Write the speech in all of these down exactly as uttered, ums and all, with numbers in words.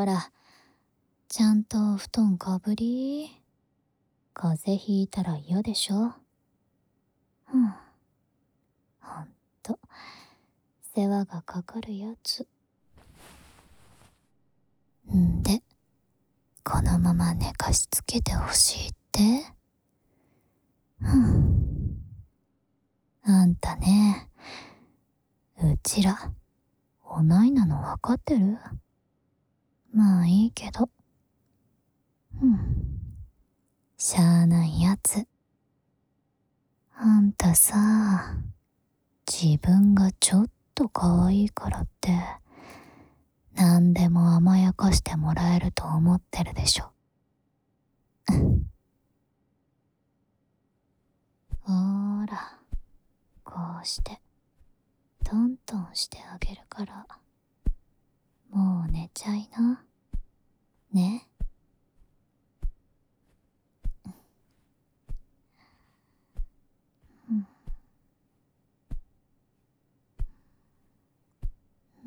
ほら、ちゃんとお布団かぶり。風邪ひいたら嫌でしょ。うん。ほんと、世話がかかるやつ。んで、このまま寝かしつけてほしいって。うん。あんたね、うちら、おないなのわかってる？まあいいけど。うん。しゃあないやつ。あんたさ、自分がちょっと可愛いからって、何でも甘やかしてもらえると思ってるでしょ。ほーら、こうして、トントンしてあげるから、もう寝ちゃいな。ね。うん。うん。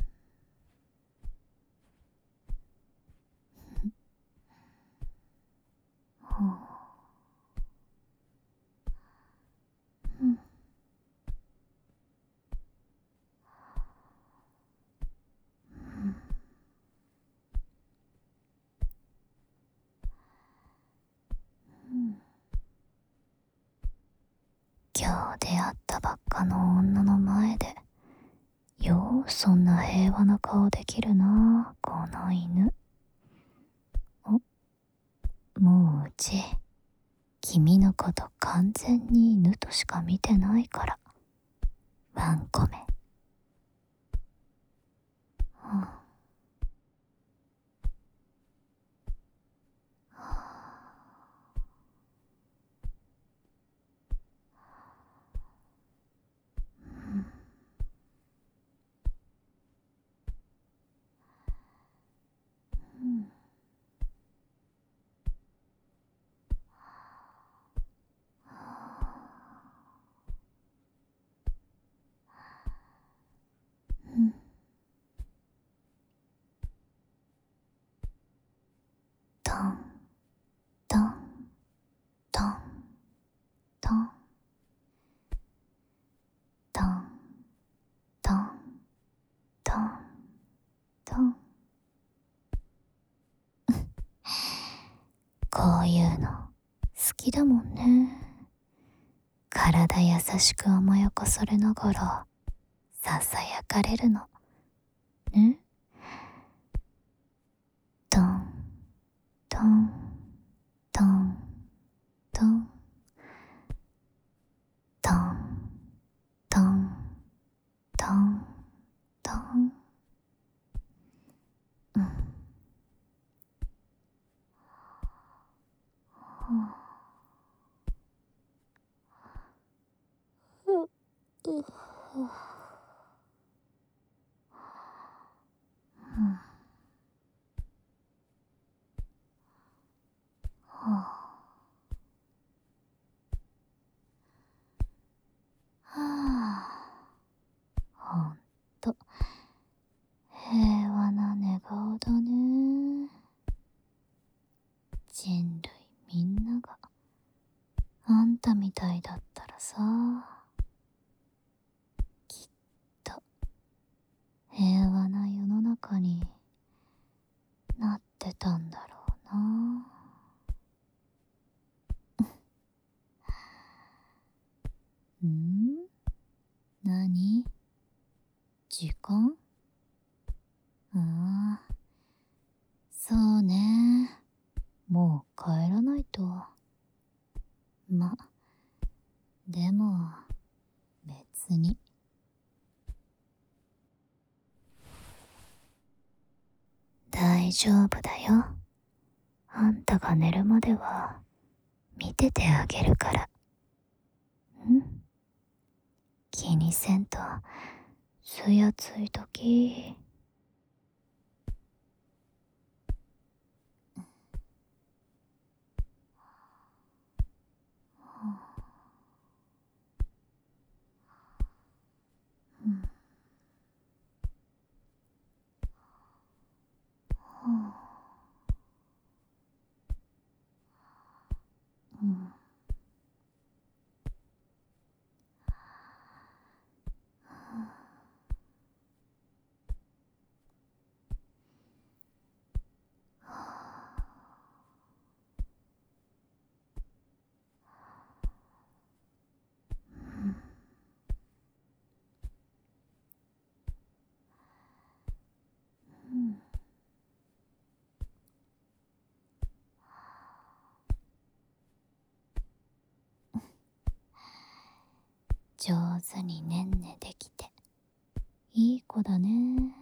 ほう。うん。うん。うん。今日出会ったばっかの女の前で、ようそんな平和な顔できるな、この犬。お、もううち、君のこと完全に犬としか見てないから。ワンコメ。うん。うん。うん。トントントントントントントントン。こういうの好きだもんね。体優しく甘やかされながらささやかれるのね。トントントントントントントントン。うん。ううううん。はあ、はあ、ほんと平和な寝顔だね。人類みんながあんたみたいだったらさ、きっと平和な世の中になってたんだろうな。ん？何？時間？ああ、そうね。もう帰らないと。ま、でも、別に。大丈夫だよ。あんたが寝るまでは、見ててあげるから。ん？気にせんと、すやついとき。うん。 上手にねんねできていい子だね。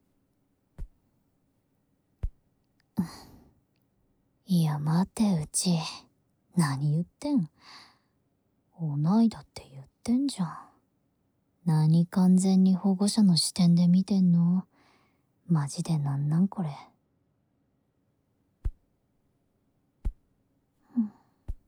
いや待て、うち何言ってん。おないだって言ってんじゃん。何完全に保護者の視点で見てんの。マジでなんなんこれ。うん、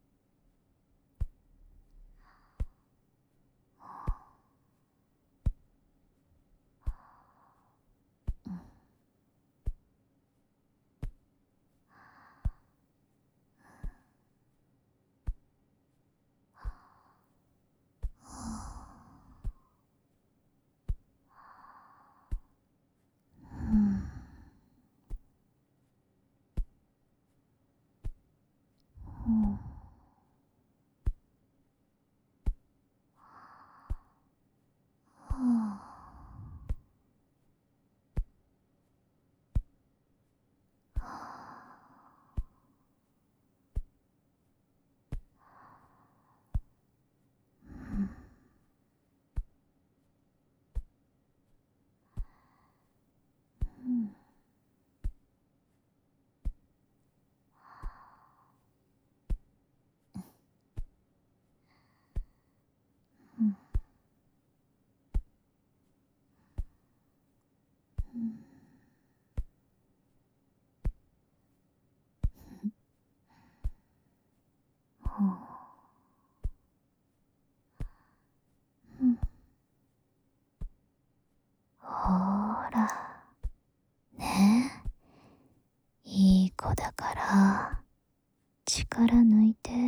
ほーらねえ、いい子だから力抜いて、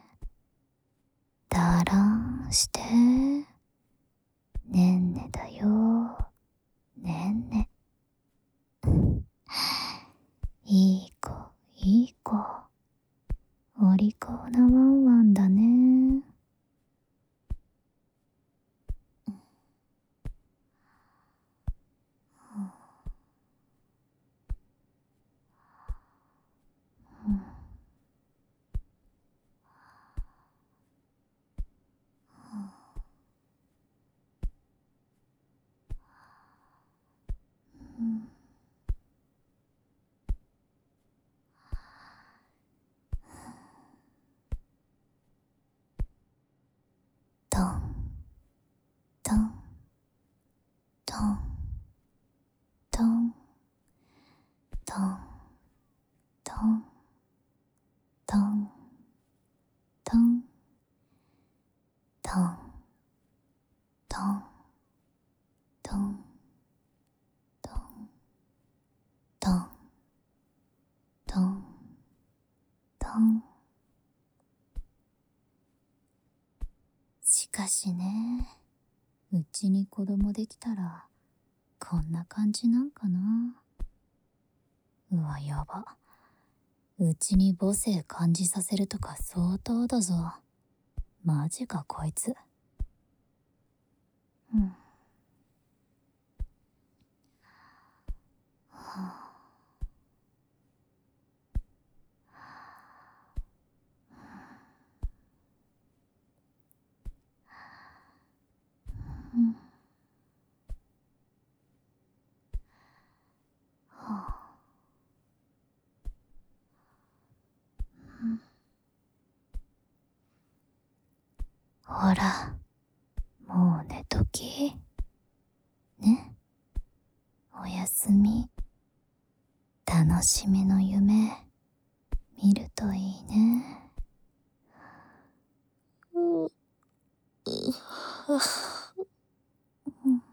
だらんして。ねんねだよ、ねんね。いい子いい子、お利口なワンワンだね。トントントントントントントントントントントントントントントン。しかしね、うちに子供できたらこんな感じなんかな。うわやば、うちに母性感じさせるとか相当だぞ。マジかこいつ。うん。うんほら、もう寝ときね。おやすみ。楽しみの夢見るといいね。うううん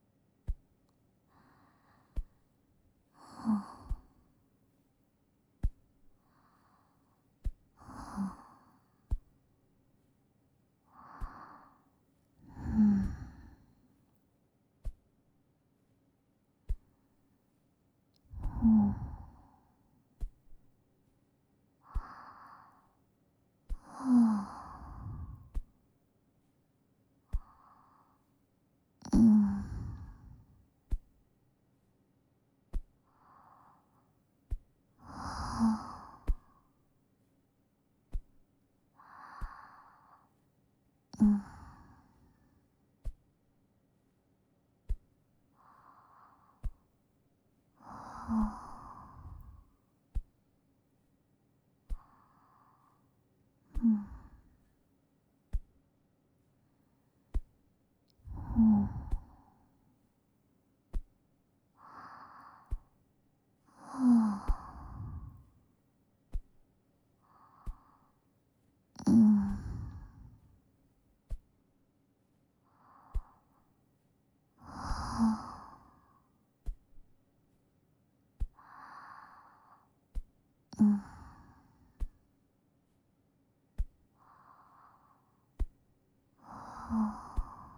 うんはうん。うん。はあ。うん。はあ。うん。はあ。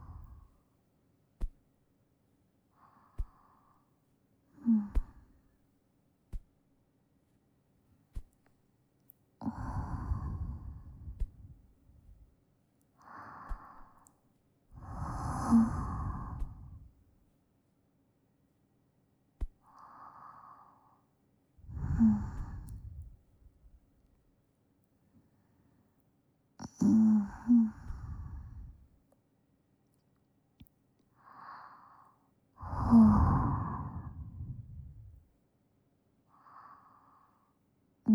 うん。うん。はあ。うん。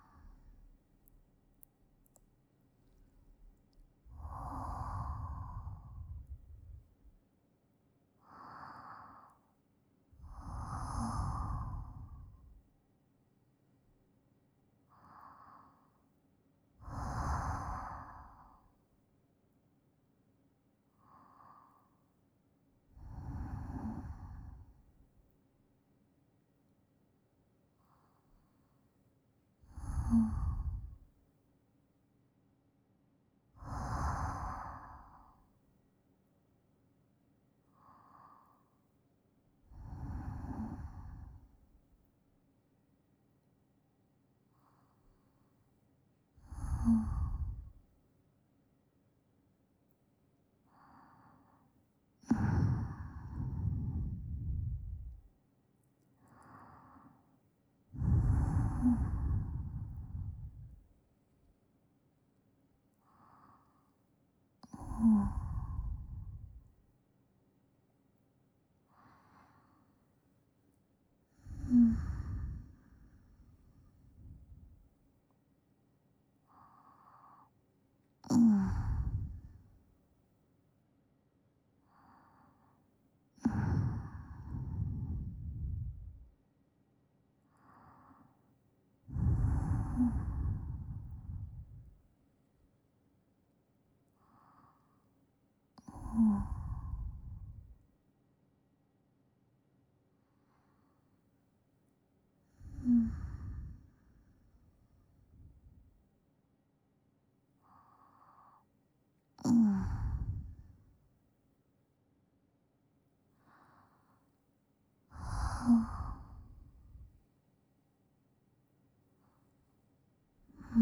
うん。うん。うん。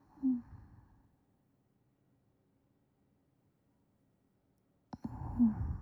うん。